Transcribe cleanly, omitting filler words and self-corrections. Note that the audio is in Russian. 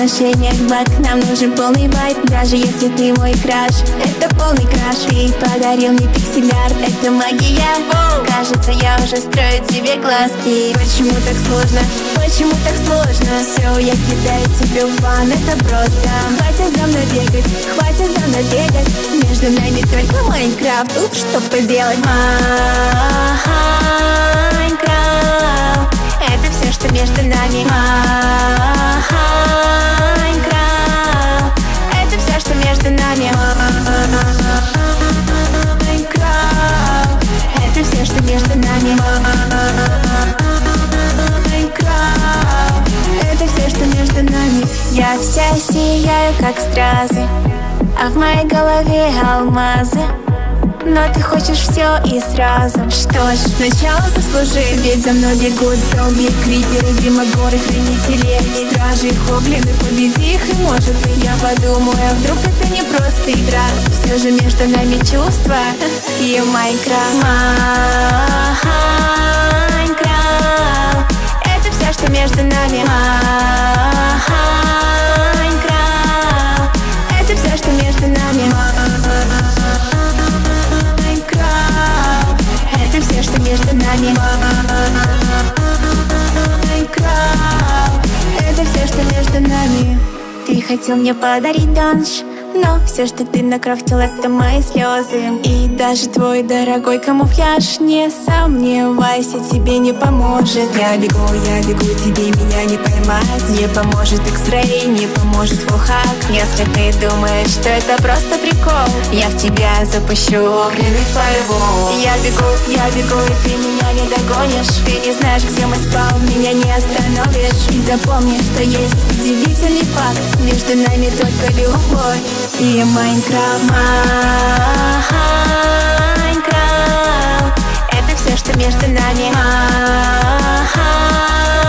отношениях баг. Нам нужен полный вайб, даже если ты мой краш. Это полный краш. Ты подарил мне пиксель-арт, это магия. Кажется, я уже строю тебе глазки. Почему так сложно? Почему так сложно? Все, я кидаю тебе в бан, это просто. Хватит за мной бегать, хватит за мной бегать. Между нами только Майнкрафт, тут что поделать? Майнкрафт, это все, что между нами. Майнкрафт, это все, что между нами. Майнкрафт, это все, что между нами. Майнкрафт, это все, что между нами. Я вся сияю, как стразы, а в моей голове алмазы. Но ты хочешь все и сразу. Что ж, сначала заслужи, ведь за мной бегут зомби, криперы, демогоры, хранители, стражи, хоблины, победи их, и может быть я подумаю, а вдруг это не просто игра. Все же между нами чувства и Майнкрафт. Майнкрафт, это все, что между нами. Майнкрафт, это все, что между нами. Это все, что между нами. Майнкрафт, это все, что между нами. Ты хотел мне подарить данж, но все, что ты накрафтил, это мои слезы. И даже твой дорогой камуфляж, не сомневайся, тебе не поможет. Я бегу, тебе меня не поймать. Не поможет X-Ray, не поможет фулхак. Если ты думаешь, что это просто прикол, я в тебя запущу огненный фаербол. Я бегу, и ты меня не догонишь. Ты не знаешь, где мой спал, меня не остановишь. И запомни, что есть удивительный факт: между нами только любовь и Майнкрафт. Майнкрафт, это все, что между нами.